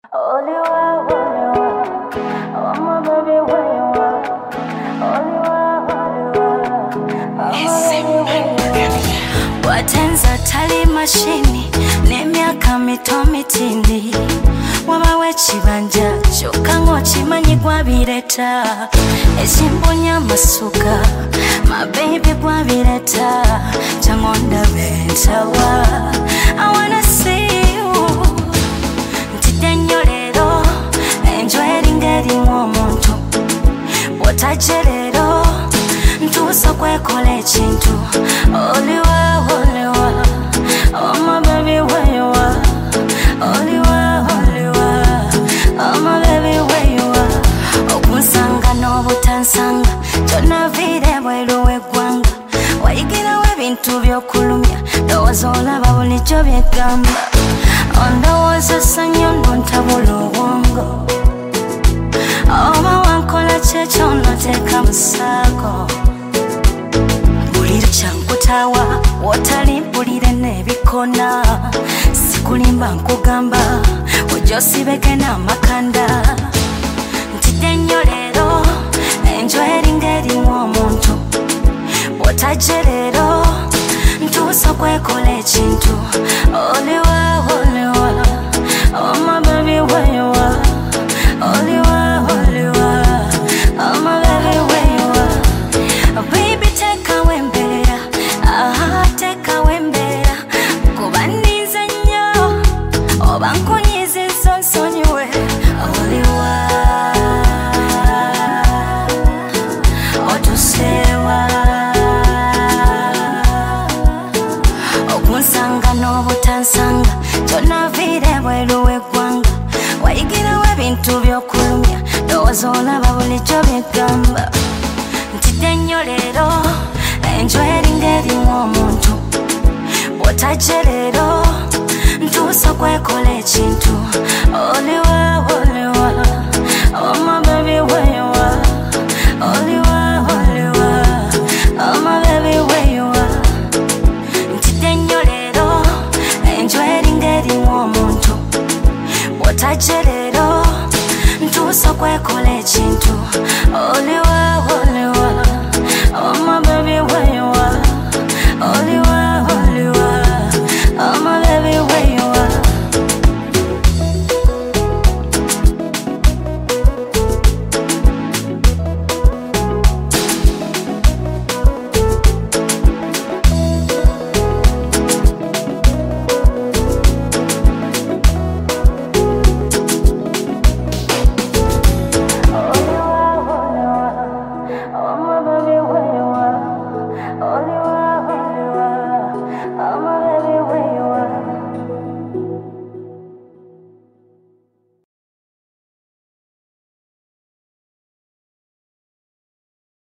Only one, oh my baby, where you are. Only one, oh my baby, where you are. Watenza tali mashini, n'emyaka mito mitindi. Wabawe chibanja, chokango chimanyi gwabireta. Esimbonya amasuka, my baby gwabireta. Changonda bentawa, I wanna see you. Ntidenyo lero, enjoying getting omuntu. Wotaje lero, ntuso kwekole chintu. Oliwa, oh my baby where you are. Oliwa, oh my baby where you are. Okunsanga n'obutansanga, tonavire bweru w'eggwanga. Wayigira w'ebintu by'okulumya, ndowooza olaba bulijjo by'eggamba. Ondowooza ssanyu ntabula obwongo. Oba wankola kyekyo nnoteeka mu ssaako. Bulira kyankutaawa, wotali mpulire n'ebikona. Sikulimba nkugamba, ojja osibeke n'amakanda. Ntidde nnyo leero, enjoying erimu omuntu. Bw'otajje leero, ntuusa okwekola ekintu. Oliwa, oh my baby where you are. Oliwa, oh my baby where you are. Baby take away mbeera, take away mbeera. Kuba nninze nnyo, oba nkunyizizza nsonyiwe. Oliwa, otuseewa. Okunsanga n'obutansanga, tonaviire bweru w'eggwanga. Wayigirawo ebintu by'okulumya, ndowooza olaba bulijjo by'eggamba. Ntidde nnyo leero, enjoying erimu omuntu. Bw'otajje leero, ntuusa okwekola ekintu. Oliwa, oh my baby where you are. Oliwa, oh my baby where you are. Ntidde nnyo leero, enjoying erimu omuntu. Bw'otajje leero, ntuusa okwekola ekintu. Oliwa,